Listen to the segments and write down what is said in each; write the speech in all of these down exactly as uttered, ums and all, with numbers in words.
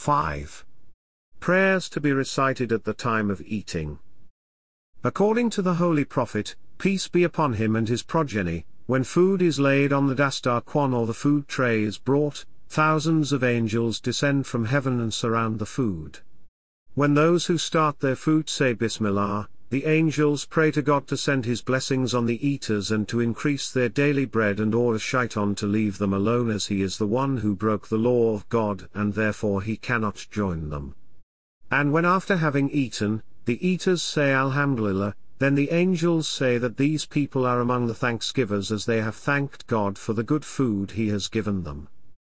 five. Prayers to be recited at the time of eating. According to the Holy Prophet, peace be upon him and his progeny, when food is laid on the dastar quan or the food tray is brought, thousands of angels descend from heaven and surround the food. When those who start their food say Bismillah, the angels pray to God to send his blessings on the eaters and to increase their daily bread, and order Shaitan to leave them alone, as he is the one who broke the law of God and therefore he cannot join them. And when after having eaten, the eaters say Alhamdulillah, then the angels say that these people are among the thanksgivers, as they have thanked God for the good food he has given them.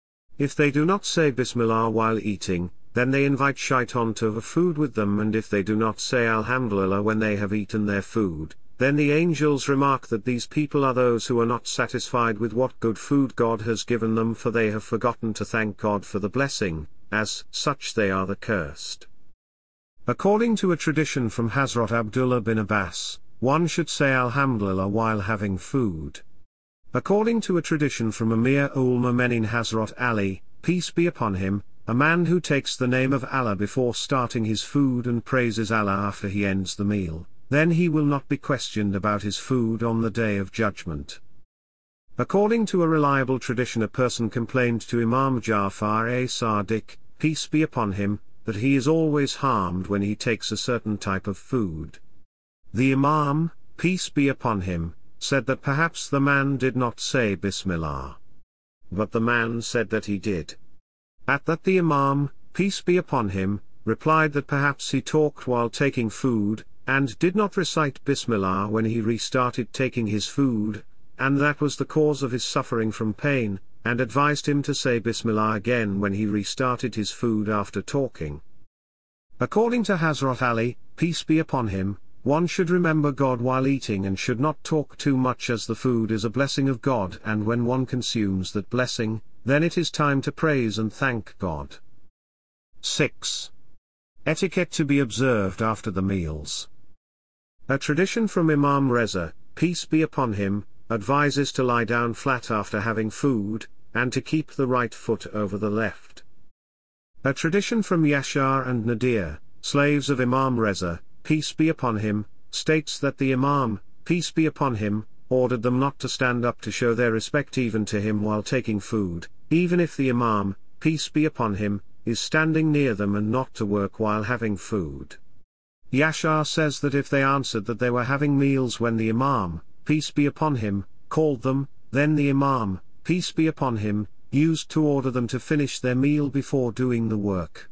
If they do not say Bismillah while eating, then they invite Shaitan to have food with them, and if they do not say Alhamdulillah when they have eaten their food, then the angels remark that these people are those who are not satisfied with what good food God has given them, for they have forgotten to thank God for the blessing, as such they are the cursed. According to a tradition from Hazrat Abdullah bin Abbas, one should say Alhamdulillah while having food. According to a tradition from Amir ul Mu'minin Hazrat Ali, peace be upon him, a man who takes the name of Allah before starting his food and praises Allah after he ends the meal, then he will not be questioned about his food on the Day of Judgment. According to a reliable tradition, a person complained to Imam Ja'far as-Sadiq, peace be upon him, that he is always harmed when he takes a certain type of food. The Imam, peace be upon him, said that perhaps the man did not say Bismillah. But the man said that he did. At that the Imam, peace be upon him, replied that perhaps he talked while taking food, and did not recite Bismillah when he restarted taking his food, and that was the cause of his suffering from pain, and advised him to say Bismillah again when he restarted his food after talking. According to Hazrat Ali, peace be upon him, one should remember God while eating and should not talk too much, as the food is a blessing of God, and when one consumes that blessing, then it is time to praise and thank God. six. Etiquette to be observed after the meals. A tradition from Imam Reza, peace be upon him, advises to lie down flat after having food, and to keep the right foot over the left. A tradition from Yashar and Nadir, slaves of Imam Reza, peace be upon him, states that the Imam, peace be upon him, ordered them not to stand up to show their respect even to him while taking food, even if the Imam, peace be upon him, is standing near them, and not to work while having food. Yashar says that if they answered that they were having meals when the Imam, peace be upon him, called them, then the Imam, peace be upon him, used to order them to finish their meal before doing the work.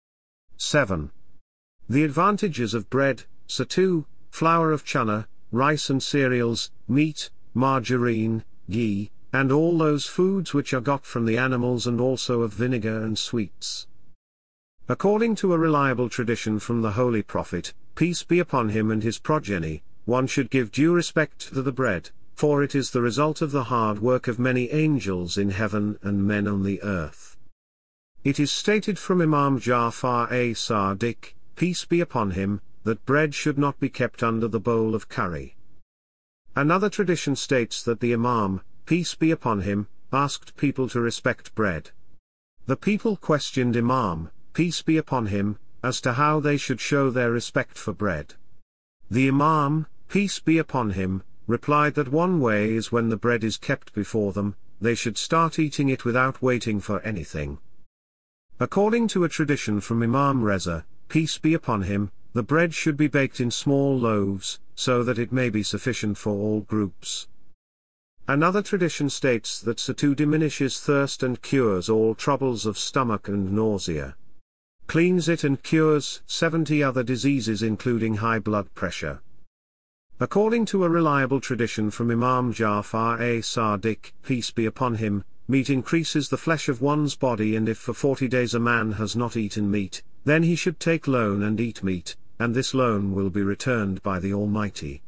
seven. The advantages of bread, sattu, flour of chana, rice and cereals, meat, margarine, ghee, and all those foods which are got from the animals, and also of vinegar and sweets. According to a reliable tradition from the Holy Prophet, peace be upon him and his progeny, one should give due respect to the bread, for it is the result of the hard work of many angels in heaven and men on the earth. It is stated from Imam Ja'far as-Sadiq, peace be upon him, that bread should not be kept under the bowl of curry. Another tradition states that the Imam, peace be upon him, asked people to respect bread. The people questioned Imam, peace be upon him, as to how they should show their respect for bread. The Imam, peace be upon him, replied that one way is when the bread is kept before them, they should start eating it without waiting for anything. According to a tradition from Imam Reza, peace be upon him, the bread should be baked in small loaves, so that it may be sufficient for all groups. Another tradition states that sattu diminishes thirst and cures all troubles of stomach and nausea. Cleans it and cures seventy other diseases including high blood pressure. According to a reliable tradition from Imam Ja'far as-Sadiq, peace be upon him, meat increases the flesh of one's body, and if for forty days a man has not eaten meat, then he should take loan and eat meat, and this loan will be returned by the Almighty.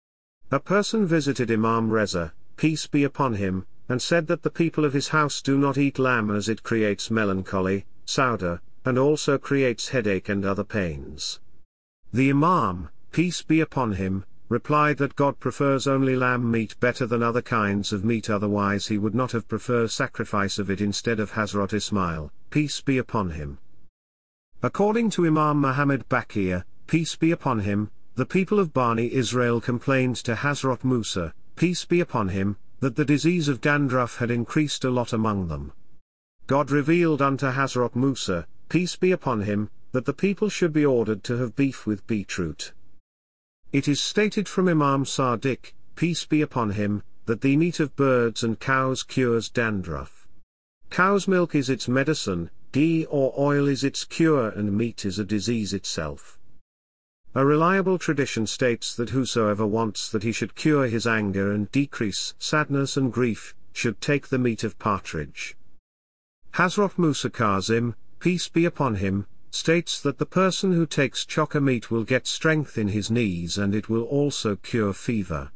A person visited Imam Reza, peace be upon him, and said that the people of his house do not eat lamb as it creates melancholy, sauda, and also creates headache and other pains. The Imam, peace be upon him, replied that God prefers only lamb meat better than other kinds of meat, otherwise he would not have preferred sacrifice of it instead of Hazrat Ismail, peace be upon him. According to Imam Muhammad Baqir, peace be upon him, the people of Bani Israel complained to Hazrat Musa, peace be upon him, that the disease of dandruff had increased a lot among them. God revealed unto Hazrat Musa, peace be upon him, that the people should be ordered to have beef with beetroot. It is stated from Imam Sadiq, peace be upon him, that the meat of birds and cows cures dandruff. Cow's milk is its medicine, ghee or oil is its cure, and meat is a disease itself. A reliable tradition states that whosoever wants that he should cure his anger and decrease sadness and grief, should take the meat of partridge. Hazrat Musa Kazim, peace be upon him, states that the person who takes chokka meat will get strength in his knees and it will also cure fever.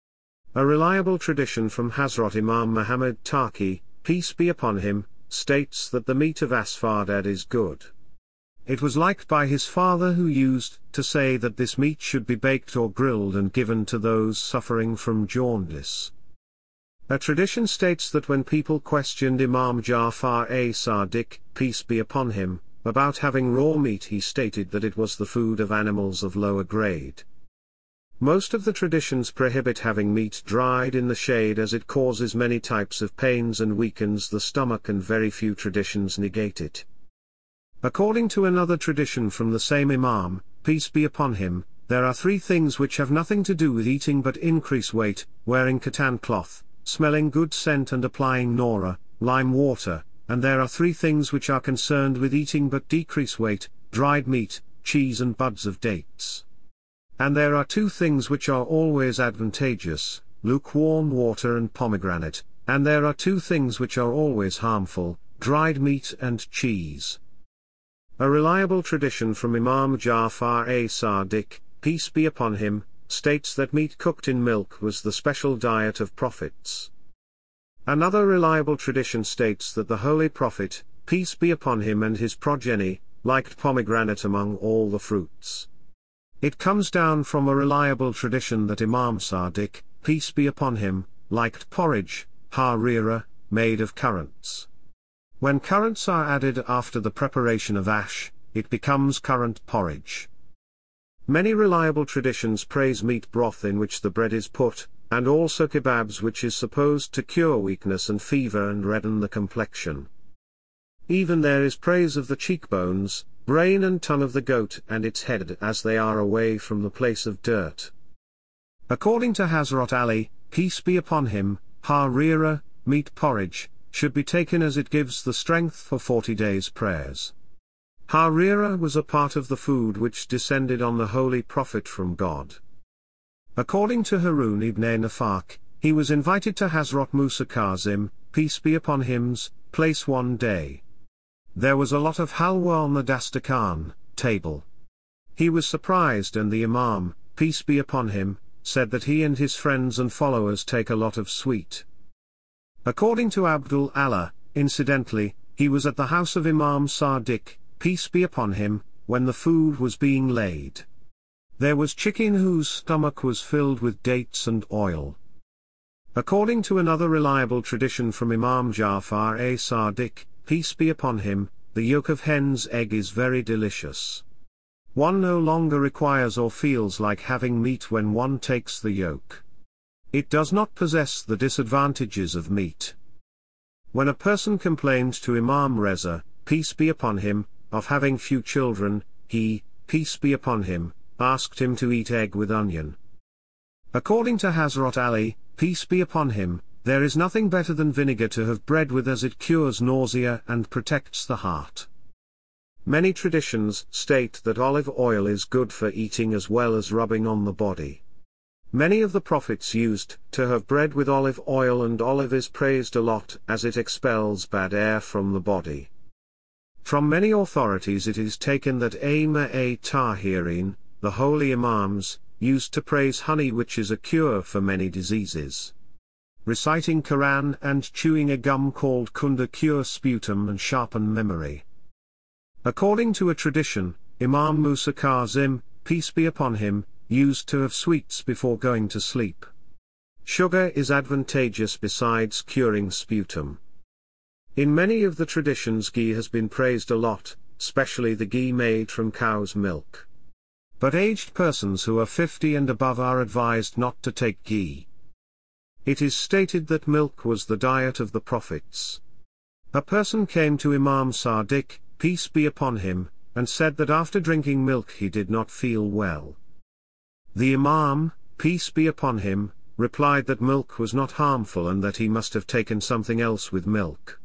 A reliable tradition from Hazrat Imam Muhammad Taqi, peace be upon him, states that the meat of asfardad is good. It was liked by his father, who used to say that this meat should be baked or grilled and given to those suffering from jaundice. A tradition states that when people questioned Imam Jafar a Sadiq, peace be upon him, about having raw meat, he stated that it was the food of animals of lower grade. Most of the traditions prohibit having meat dried in the shade as it causes many types of pains and weakens the stomach, and very few traditions negate it. According to another tradition from the same Imam, peace be upon him, there are three things which have nothing to do with eating but increase weight: wearing katan cloth, smelling good scent, and applying Nora, lime water, and there are three things which are concerned with eating but decrease weight: dried meat, cheese, and buds of dates. And there are two things which are always advantageous: lukewarm water and pomegranate, and there are two things which are always harmful: dried meat and cheese. A reliable tradition from Imam Jafar a Sadiq, peace be upon him, states that meat cooked in milk was the special diet of prophets. Another reliable tradition states that the Holy Prophet, peace be upon him, and his progeny, liked pomegranate among all the fruits. It comes down from a reliable tradition that Imam Sadiq, peace be upon him, liked porridge, harira, made of currants. When currants are added after the preparation of ash, it becomes currant porridge. Many reliable traditions praise meat broth in which the bread is put, and also kebabs, which is supposed to cure weakness and fever and redden the complexion. Even there is praise of the cheekbones, brain and tongue of the goat and its head, as they are away from the place of dirt. According to Hazrat Ali, peace be upon him, harira, meat porridge, should be taken as it gives the strength for forty days' prayers. Harira was a part of the food which descended on the Holy Prophet from God. According to Harun ibn Nafak, he was invited to Hazrat Musa Kazim, peace be upon him's, place one day. There was a lot of halwa on the dastakhan table. He was surprised, and the Imam, peace be upon him, said that he and his friends and followers take a lot of sweet. According to Abdul Allah, incidentally, he was at the house of Imam Sadiq, peace be upon him, when the food was being laid. There was chicken whose stomach was filled with dates and oil. According to another reliable tradition from Imam Jafar a Sadiq, peace be upon him, the yolk of hen's egg is very delicious. One no longer requires or feels like having meat when one takes the yolk. It does not possess the disadvantages of meat. When a person complained to Imam Reza, peace be upon him, of having few children, he, peace be upon him, asked him to eat egg with onion. According to Hazrat Ali, peace be upon him, there is nothing better than vinegar to have bread with, as it cures nausea and protects the heart. Many traditions state that olive oil is good for eating as well as rubbing on the body. Many of the prophets used to have bread with olive oil, and olive is praised a lot as it expels bad air from the body. From many authorities it is taken that Aima a Tahirin, the holy Imams, used to praise honey, which is a cure for many diseases. Reciting Quran and chewing a gum called kunda cure sputum and sharpen memory. According to a tradition, Imam Musa Kazim, peace be upon him, used to have sweets before going to sleep. Sugar is advantageous besides curing sputum. In many of the traditions ghee has been praised a lot, specially the ghee made from cow's milk. But aged persons who are fifty and above are advised not to take ghee. It is stated that milk was the diet of the prophets. A person came to Imam Sadiq, peace be upon him, and said that after drinking milk he did not feel well. The Imam, peace be upon him, replied that milk was not harmful and that he must have taken something else with milk.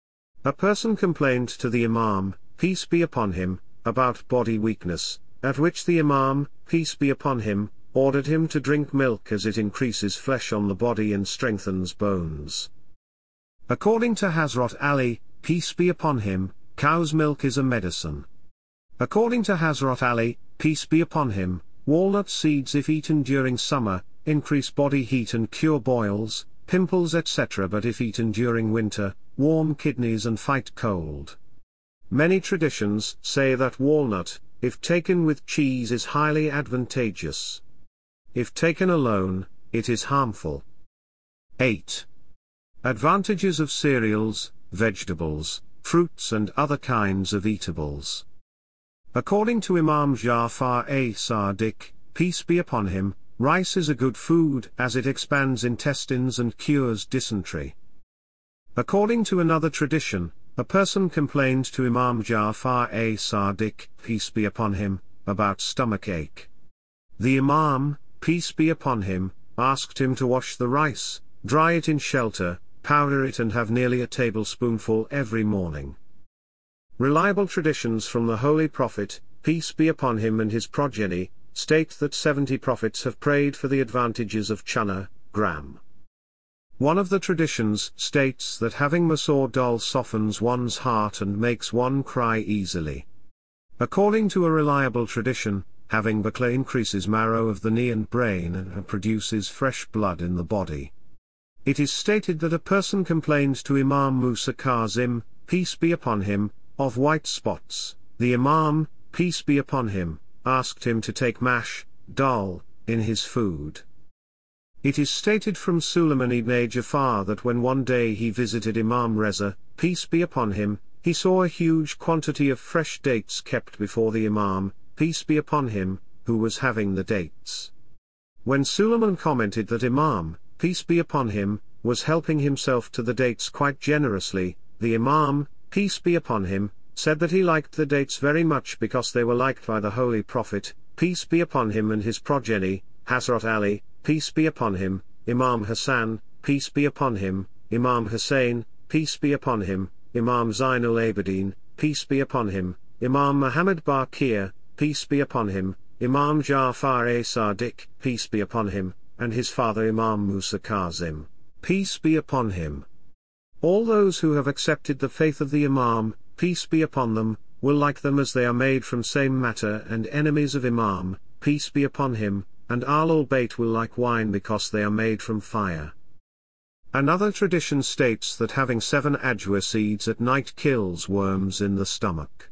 A person complained to the Imam, peace be upon him, about body weakness, at which the Imam, peace be upon him, ordered him to drink milk as it increases flesh on the body and strengthens bones. According to Hazrat Ali, peace be upon him, cow's milk is a medicine. According to Hazrat Ali, peace be upon him, walnut seeds if eaten during summer, increase body heat and cure boils, pimples et cetera but if eaten during winter, warm kidneys and fight cold. Many traditions say that walnut, if taken with cheese is highly advantageous. If taken alone, it is harmful. eight. Advantages of cereals, vegetables, fruits and other kinds of eatables. According to Imam Ja'far a Sadiq, peace be upon him, rice is a good food as it expands intestines and cures dysentery. According to another tradition, a person complained to Imam Ja'far a Sadiq, peace be upon him, about stomachache. The Imam, peace be upon him, asked him to wash the rice, dry it in shelter, powder it and have nearly a tablespoonful every morning. Reliable traditions from the Holy Prophet, peace be upon him and his progeny, state that seventy prophets have prayed for the advantages of chana, gram. One of the traditions states that having masoor dal softens one's heart and makes one cry easily. According to a reliable tradition, having bakla increases marrow of the knee and brain and produces fresh blood in the body. It is stated that a person complained to Imam Musa Kazim, peace be upon him, of white spots. The Imam, peace be upon him, asked him to take mash, dal, in his food. It is stated from Suleiman ibn Jafar that when one day he visited Imam Reza, peace be upon him, he saw a huge quantity of fresh dates kept before the Imam, peace be upon him, who was having the dates. When Suleiman commented that Imam, peace be upon him, was helping himself to the dates quite generously, the Imam, peace be upon him, said that he liked the dates very much because they were liked by the Holy Prophet, peace be upon him and his progeny, Hazrat Ali, peace be upon him, Imam Hassan, peace be upon him, Imam Hussein, peace be upon him, Imam Zainul Abidin, peace be upon him, Imam Muhammad Baqir, peace be upon him, Imam Ja'far a Sadiq, peace be upon him, and his father Imam Musa Kazim, peace be upon him. All those who have accepted the faith of the Imam, peace be upon them, will like them as they are made from same matter, and enemies of Imam, peace be upon him, and Ahlul Bayt will like wine because they are made from fire. Another tradition states that having seven ajwa seeds at night kills worms in the stomach.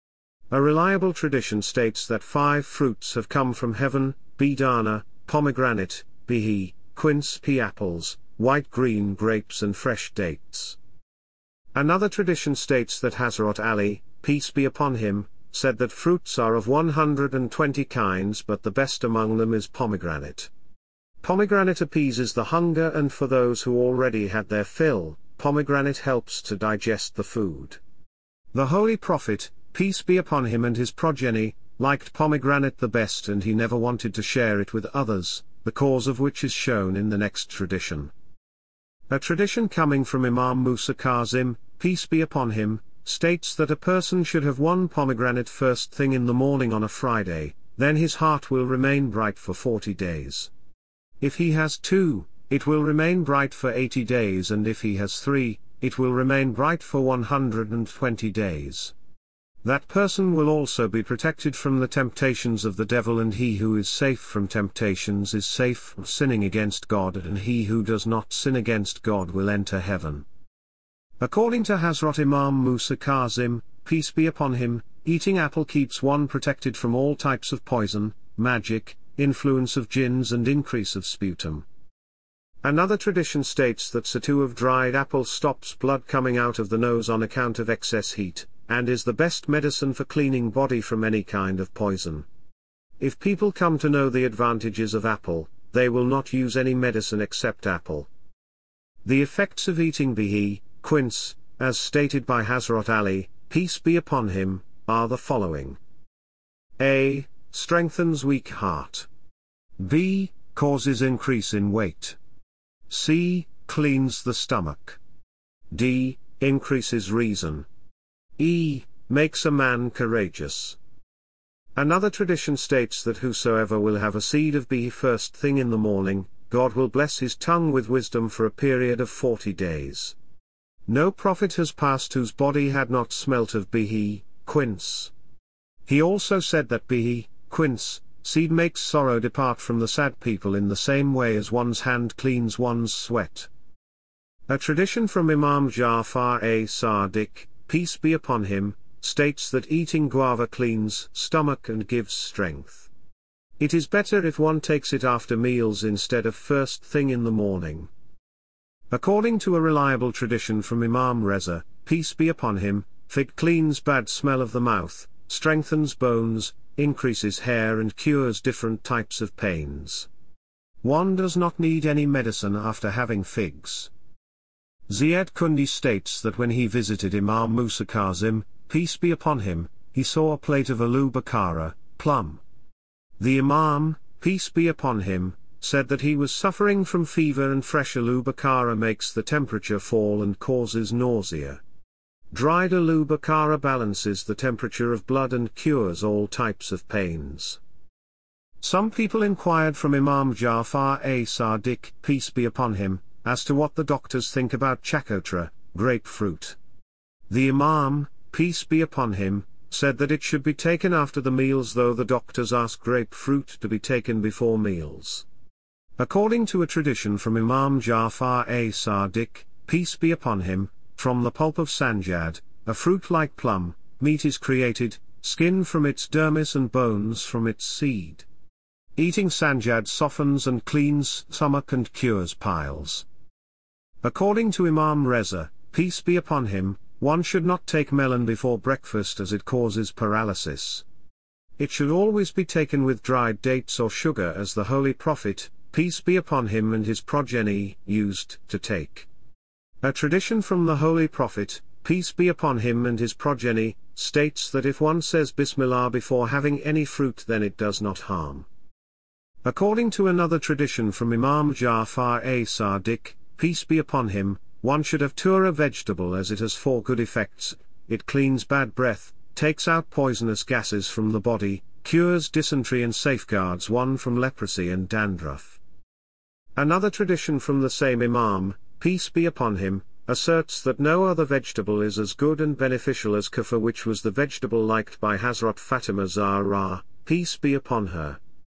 A reliable tradition states that five fruits have come from heaven, bedana, pomegranate, bihi, quince pea apples, white-green grapes and fresh dates. Another tradition states that Hazrat Ali, peace be upon him, said that fruits are of one hundred twenty kinds but the best among them is pomegranate. Pomegranate appeases the hunger, and for those who already had their fill, pomegranate helps to digest the food. The Holy Prophet, peace be upon him and his progeny, liked pomegranate the best and he never wanted to share it with others, the cause of which is shown in the next tradition. A tradition coming from Imam Musa Kazim, peace be upon him, states that a person should have one pomegranate first thing in the morning on a Friday, then his heart will remain bright for forty days. If he has two, it will remain bright for eighty days, and if he has three, it will remain bright for one hundred twenty days. That person will also be protected from the temptations of the devil, and he who is safe from temptations is safe from sinning against God, and he who does not sin against God will enter heaven. According to Hazrat Imam Musa Kazim, peace be upon him, eating apple keeps one protected from all types of poison, magic, influence of jinns and increase of sputum. Another tradition states that sattu of dried apple stops blood coming out of the nose on account of excess heat, and is the best medicine for cleaning body from any kind of poison. If people come to know the advantages of apple, they will not use any medicine except apple. The effects of eating bihi, quince, as stated by Hazrat Ali, peace be upon him, are the following. A. Strengthens weak heart. B. Causes increase in weight. C. Cleans the stomach. D. Increases reason. E. Makes a man courageous. Another tradition states that whosoever will have a seed of bihi first thing in the morning, God will bless his tongue with wisdom for a period of forty days. No prophet has passed whose body had not smelt of bihi, quince. He also said that bihi, quince, seed makes sorrow depart from the sad people in the same way as one's hand cleans one's sweat. A tradition from Imam Ja'far as-Sadiq, peace be upon him, states that eating guava cleans stomach and gives strength. It is better if one takes it after meals instead of first thing in the morning. According to a reliable tradition from Imam Reza, peace be upon him, fig cleans bad smell of the mouth, strengthens bones, increases hair and cures different types of pains. One does not need any medicine after having figs. Ziyad Kundi states that when he visited Imam Musa Kazim, peace be upon him, he saw a plate of aloo bakara, plum. The Imam, peace be upon him, said that he was suffering from fever and fresh aloo bakara makes the temperature fall and causes nausea. Dried aloo bakara balances the temperature of blood and cures all types of pains. Some people inquired from Imam Ja'far as-Sadiq, peace be upon him, as to what the doctors think about chakotra, grapefruit. The Imam, peace be upon him, said that it should be taken after the meals, though the doctors ask grapefruit to be taken before meals. According to a tradition from Imam Ja'far as-Sadiq, peace be upon him, from the pulp of sanjad, a fruit like plum, meat is created, skin from its dermis and bones from its seed. Eating sanjad softens and cleans stomach and cures piles. According to Imam Reza, peace be upon him, one should not take melon before breakfast as it causes paralysis. It should always be taken with dried dates or sugar as the Holy Prophet, peace be upon him and his progeny, used to take. A tradition from the Holy Prophet, peace be upon him and his progeny, states that if one says Bismillah before having any fruit then it does not harm. According to another tradition from Imam Ja'far as-Sadiq, peace be upon him, one should have tura vegetable as it has four good effects: it cleans bad breath, takes out poisonous gases from the body, cures dysentery and safeguards one from leprosy and dandruff. Another tradition from the same Imam, peace be upon him, asserts that no other vegetable is as good and beneficial as kafir, which was the vegetable liked by Hazrat Fatima Zahra, peace be upon her.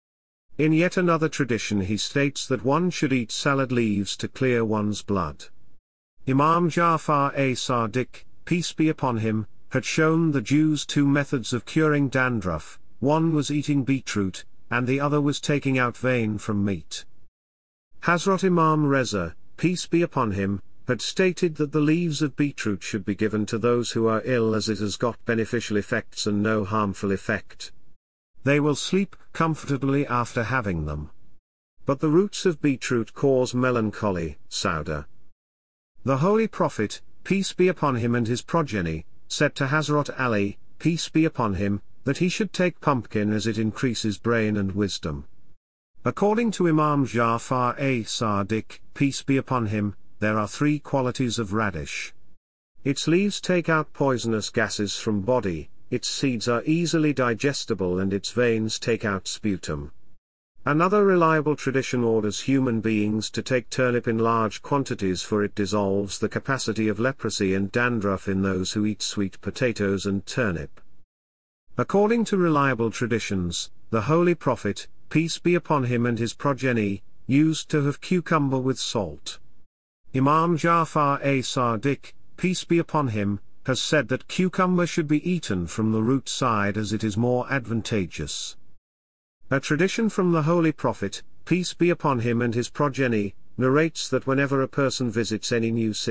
In yet another tradition he states that one should eat salad leaves to clear one's blood. Imam Ja'far as-Sadiq, peace be upon him, had shown the Jews two methods of curing dandruff: one was eating beetroot, and the other was taking out vein from meat. Hazrat Imam Reza, peace be upon him, had stated that the leaves of beetroot should be given to those who are ill as it has got beneficial effects and no harmful effect. They will sleep comfortably after having them. But the roots of beetroot cause melancholy, sauda. The Holy Prophet, peace be upon him and his progeny, said to Hazrat Ali, peace be upon him, that he should take pumpkin as it increases brain and wisdom. According to Imam Ja'far as-Sadiq, peace be upon him, there are three qualities of radish. Its leaves take out poisonous gases from body, its seeds are easily digestible and its veins take out sputum. Another reliable tradition orders human beings to take turnip in large quantities, for it dissolves the capacity of leprosy and dandruff in those who eat sweet potatoes and turnip. According to reliable traditions, the Holy Prophet, peace be upon him and his progeny, used to have cucumber with salt. Imam Ja'far as-Sadiq, peace be upon him, has said that cucumber should be eaten from the root side as it is more advantageous. A tradition from the Holy Prophet, peace be upon him and his progeny, narrates that whenever a person visits any new city,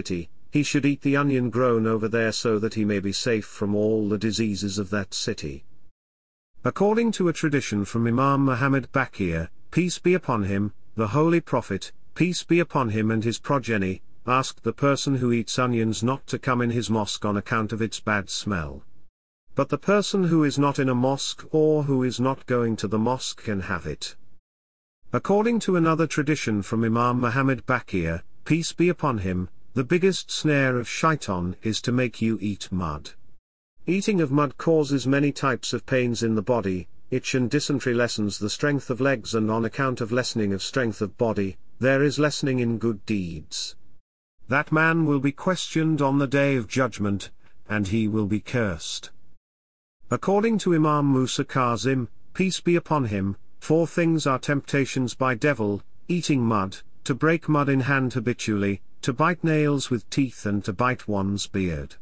he should eat the onion grown over there so that he may be safe from all the diseases of that city. According to a tradition from Imam Muhammad Baqir, peace be upon him, the Holy Prophet, peace be upon him and his progeny, asked the person who eats onions not to come in his mosque on account of its bad smell. But the person who is not in a mosque or who is not going to the mosque can have it. According to another tradition from Imam Muhammad Baqir, peace be upon him, the biggest snare of shaitan is to make you eat mud. Eating of mud causes many types of pains in the body, itch and dysentery, lessens the strength of legs, and on account of lessening of strength of body, there is lessening in good deeds. That man will be questioned on the day of judgment, and he will be cursed. According to Imam Musa Kazim, peace be upon him, four things are temptations by devil: eating mud, to break mud in hand habitually, to bite nails with teeth, and to bite one's beard.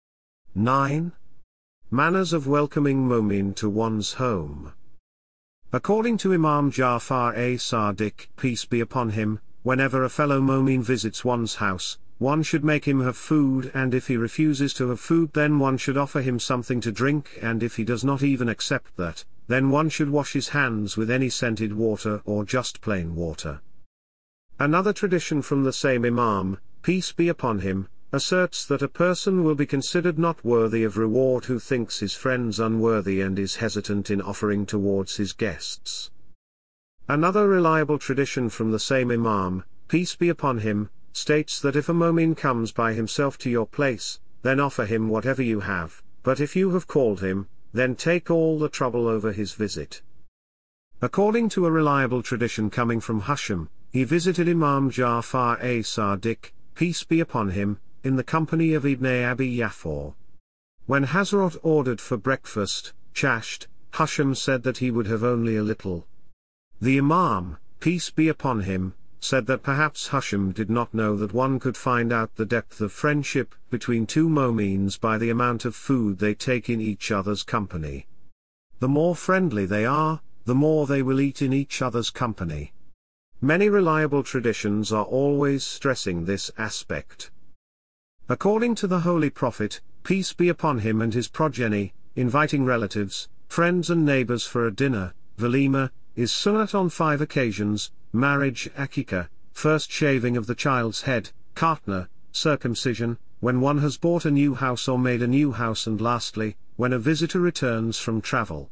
nine. Manners of welcoming Mu'min to one's home. According to Imam Ja'far as-Sadiq, peace be upon him, whenever a fellow Mu'min visits one's house, one should make him have food, and if he refuses to have food, then one should offer him something to drink, and if he does not even accept that, then one should wash his hands with any scented water or just plain water. Another tradition from the same Imam, peace be upon him, asserts that a person will be considered not worthy of reward who thinks his friends unworthy and is hesitant in offering towards his guests. Another reliable tradition from the same Imam, peace be upon him, states that if a Mu'min comes by himself to your place, then offer him whatever you have, but if you have called him, then take all the trouble over his visit. According to a reliable tradition coming from Hashim, he visited Imam Ja'far as-Sadiq, peace be upon him, in the company of Ibn Abi Yafur. When Hazrat ordered for breakfast, chasht, Hashim said that he would have only a little. The Imam, peace be upon him, said that perhaps Hashim did not know that one could find out the depth of friendship between two Mu'mins by the amount of food they take in each other's company. The more friendly they are, the more they will eat in each other's company. Many reliable traditions are always stressing this aspect. According to the Holy Prophet, peace be upon him and his progeny, inviting relatives, friends and neighbors for a dinner, walima, is sunnat on five occasions: marriage, akikah, first shaving of the child's head, khatna, circumcision, when one has bought a new house or made a new house, and lastly, when a visitor returns from travel.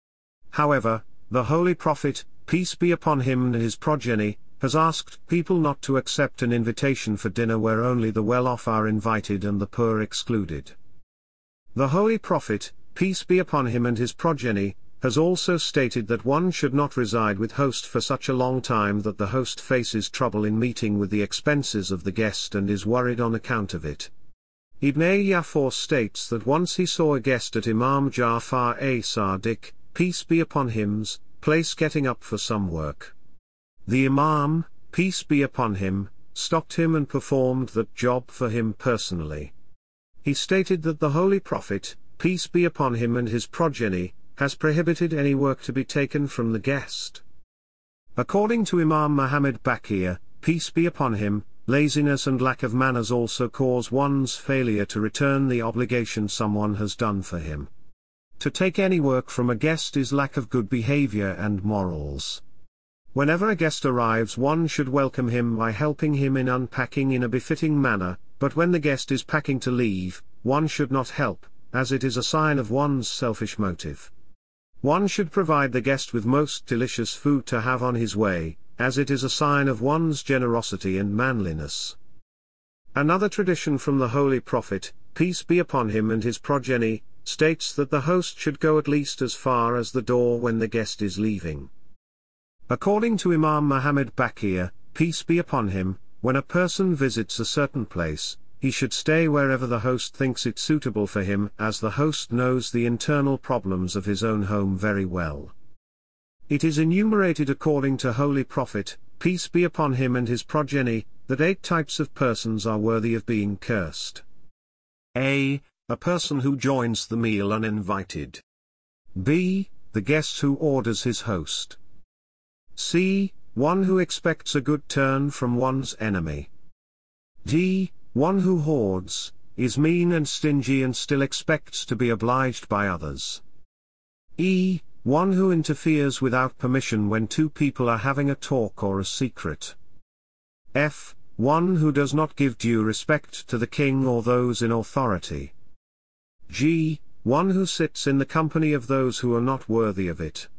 However, the Holy Prophet, peace be upon him and his progeny, has asked people not to accept an invitation for dinner where only the well-off are invited and the poor excluded. The Holy Prophet, peace be upon him and his progeny, has also stated that one should not reside with host for such a long time that the host faces trouble in meeting with the expenses of the guest and is worried on account of it. Ibn Yafur states that once he saw a guest at Imam Ja'far as-Sadiq, peace be upon him's, place getting up for some work. The Imam, peace be upon him, stopped him and performed that job for him personally. He stated that the Holy Prophet, peace be upon him and his progeny, has prohibited any work to be taken from the guest. According to Imam Muhammad Baqir, peace be upon him, laziness and lack of manners also cause one's failure to return the obligation someone has done for him. To take any work from a guest is lack of good behavior and morals. Whenever a guest arrives, one should welcome him by helping him in unpacking in a befitting manner, but when the guest is packing to leave, one should not help, as it is a sign of one's selfish motive. One should provide the guest with most delicious food to have on his way, as it is a sign of one's generosity and manliness. Another tradition from the Holy Prophet, peace be upon him and his progeny, states that the host should go at least as far as the door when the guest is leaving. According to Imam Muhammad Baqir, peace be upon him, when a person visits a certain place, he should stay wherever the host thinks it suitable for him, as the host knows the internal problems of his own home very well. It is enumerated according to Holy Prophet, peace be upon him and his progeny, that eight types of persons are worthy of being cursed. A. A person who joins the meal uninvited. B. The guest who orders his host. C. One who expects a good turn from one's enemy. D. one who hoards, is mean and stingy and still expects to be obliged by others. E. One who interferes without permission when two people are having a talk or a secret. F. One who does not give due respect to the king or those in authority. G. One who sits in the company of those who are not worthy of it.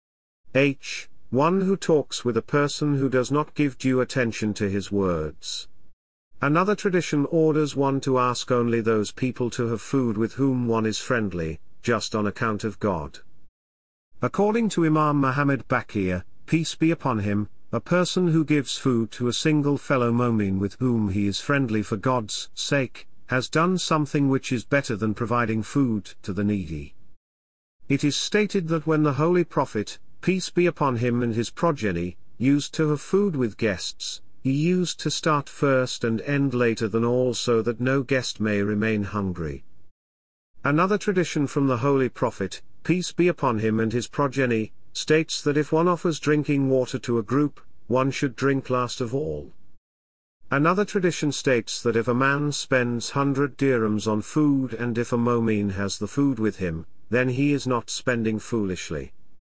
H. One who talks with a person who does not give due attention to his words. Another tradition orders one to ask only those people to have food with whom one is friendly, just on account of God. According to Imam Muhammad Baqir, peace be upon him, a person who gives food to a single fellow mu'min with whom he is friendly for God's sake, has done something which is better than providing food to the needy. It is stated that when the Holy Prophet, peace be upon him and his progeny, used to have food with guests, he used to start first and end later than all so that no guest may remain hungry. Another tradition from the Holy Prophet, peace be upon him and his progeny, states that if one offers drinking water to a group, one should drink last of all. Another tradition states that if a man spends hundred dirhams on food and if a mu'min has the food with him, then he is not spending foolishly.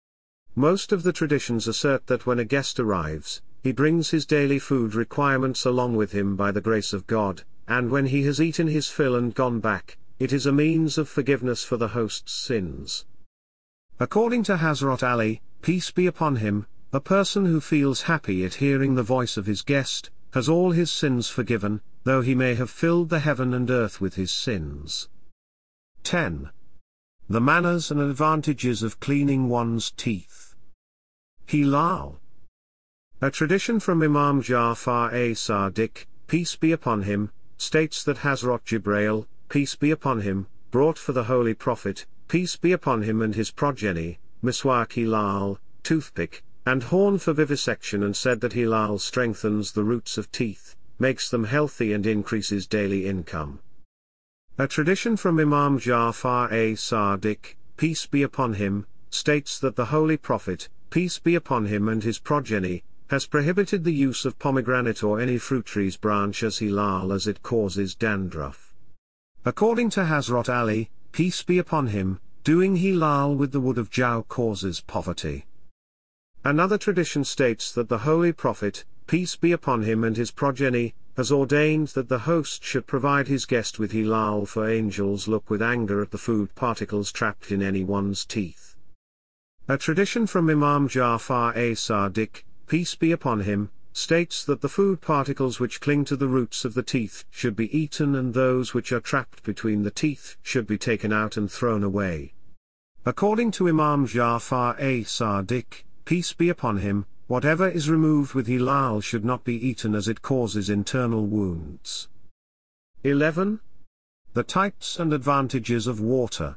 Most of the traditions assert that when a guest arrives, he brings his daily food requirements along with him by the grace of God, and when he has eaten his fill and gone back, it is a means of forgiveness for the host's sins. According to Hazrat Ali, peace be upon him, a person who feels happy at hearing the voice of his guest, has all his sins forgiven, though he may have filled the heaven and earth with his sins. ten. The manners and advantages of cleaning one's teeth. Hilal. A tradition from Imam Ja'far as-Sadiq, peace be upon him, states that Hazrat Jibrail, peace be upon him, brought for the Holy Prophet, peace be upon him and his progeny, miswak hilal, toothpick, and horn for vivisection and said that hilal strengthens the roots of teeth, makes them healthy and increases daily income. A tradition from Imam Ja'far as-Sadiq, peace be upon him, states that the Holy Prophet, peace be upon him and his progeny, has prohibited the use of pomegranate or any fruit tree's branch as hilal as it causes dandruff. According to Hazrat Ali, peace be upon him, doing hilal with the wood of jau causes poverty. Another tradition states that the Holy Prophet, peace be upon him and his progeny, has ordained that the host should provide his guest with hilal for angels look with anger at the food particles trapped in anyone's teeth. A tradition from Imam Ja'far as-Sadiq, peace be upon him, states that the food particles which cling to the roots of the teeth should be eaten and those which are trapped between the teeth should be taken out and thrown away. According to Imam Ja'far as-Sadiq, peace be upon him, whatever is removed with hilal should not be eaten as it causes internal wounds. eleven. The types and advantages of water.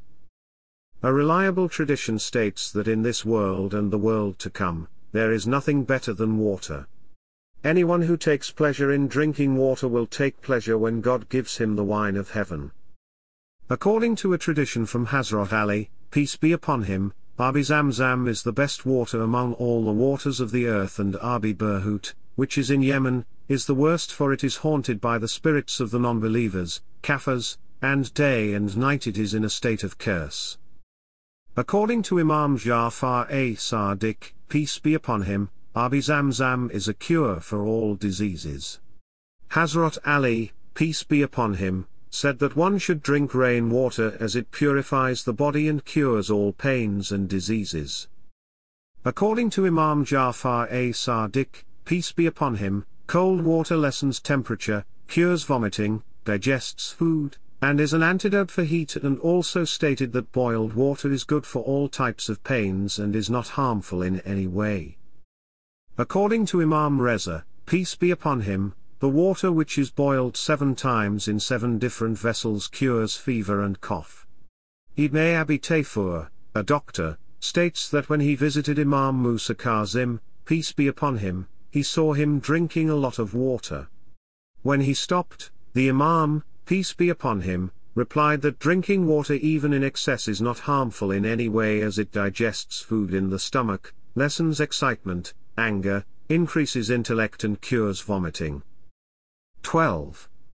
A reliable tradition states that in this world and the world to come, there is nothing better than water. Anyone who takes pleasure in drinking water will take pleasure when God gives him the wine of heaven. According to a tradition from Hazrat Ali, peace be upon him, Abi Zamzam is the best water among all the waters of the earth and Abi Burhut, which is in Yemen, is the worst for it is haunted by the spirits of the non-believers, kafirs, and day and night it is in a state of curse. According to Imam Ja'far as-Sadiq, peace be upon him, Abi Zamzam is a cure for all diseases. Hazrat Ali, peace be upon him, said that one should drink rain water as it purifies the body and cures all pains and diseases. According to Imam Ja'far as-Sadiq, peace be upon him, cold water lessens temperature, cures vomiting, digests food, and is an antidote for heat, and also stated that boiled water is good for all types of pains and is not harmful in any way. According to Imam Reza, peace be upon him, the water which is boiled seven times in seven different vessels cures fever and cough. Ibn Abi Tayfur, a doctor, states that when he visited Imam Musa Kazim, peace be upon him, he saw him drinking a lot of water. When he stopped, the Imam, peace be upon him, replied that drinking water even in excess is not harmful in any way as it digests food in the stomach, lessens excitement, anger, increases intellect and cures vomiting. twelve.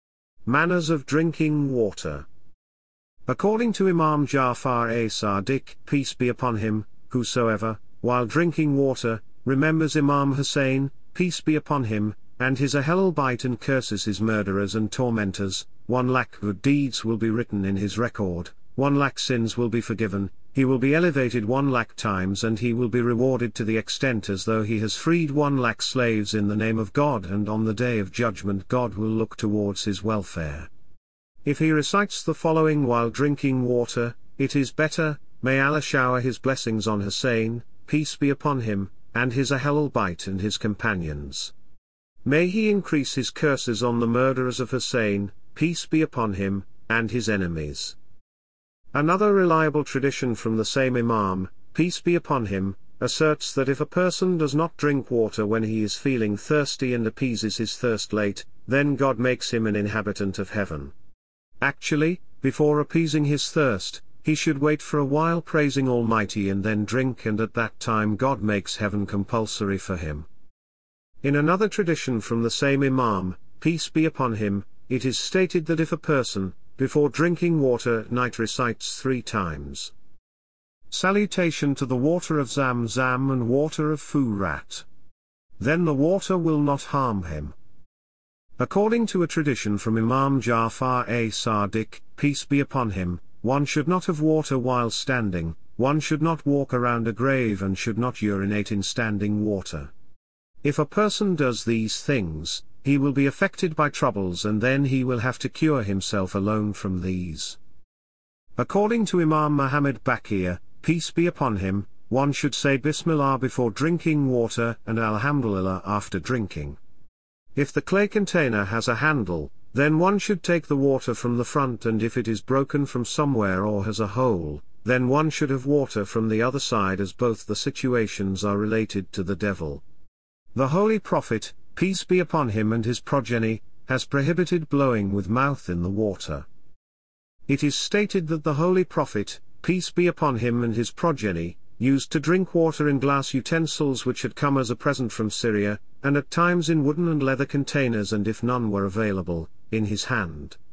Manners of drinking water. According to Imam Ja'far-e-Sadiq, peace be upon him, whosoever, while drinking water, remembers Imam Hussein, peace be upon him, and his Ahlul Bayt and curses his murderers and tormentors, one lakh good deeds will be written in his record, one lakh sins will be forgiven, he will be elevated one lakh times and he will be rewarded to the extent as though he has freed one lakh slaves in the name of God, and on the day of judgment God will look towards his welfare. If he recites the following while drinking water, it is better, may Allah shower his blessings on Hussein, peace be upon him, and his Ahlul Bayt and his companions. May he increase his curses on the murderers of Hussein, peace be upon him, and his enemies. Another reliable tradition from the same Imam, peace be upon him, asserts that if a person does not drink water when he is feeling thirsty and appeases his thirst late, then God makes him an inhabitant of heaven. Actually, before appeasing his thirst, he should wait for a while praising Almighty and then drink, and at that time God makes heaven compulsory for him. In another tradition from the same Imam, peace be upon him, it is stated that if a person, before drinking water at night, recites three times, "Salutation to the water of Zamzam and water of Furat," then the water will not harm him. According to a tradition from Imam Ja'far-e-Sadiq, peace be upon him, one should not have water while standing, one should not walk around a grave, and should not urinate in standing water. If a person does these things, he will be affected by troubles, and then he will have to cure himself alone from these. According to Imam Muhammad Baqir, peace be upon him, one should say Bismillah before drinking water and Alhamdulillah after drinking. If the clay container has a handle, then one should take the water from the front, and if it is broken from somewhere or has a hole, then one should have water from the other side, as both the situations are related to the devil. The Holy Prophet, peace be upon him and his progeny, has prohibited blowing with mouth in the water. It is stated that the Holy Prophet, peace be upon him and his progeny, used to drink water in glass utensils which had come as a present from Syria, and at times in wooden and leather containers, and if none were available, in his hand.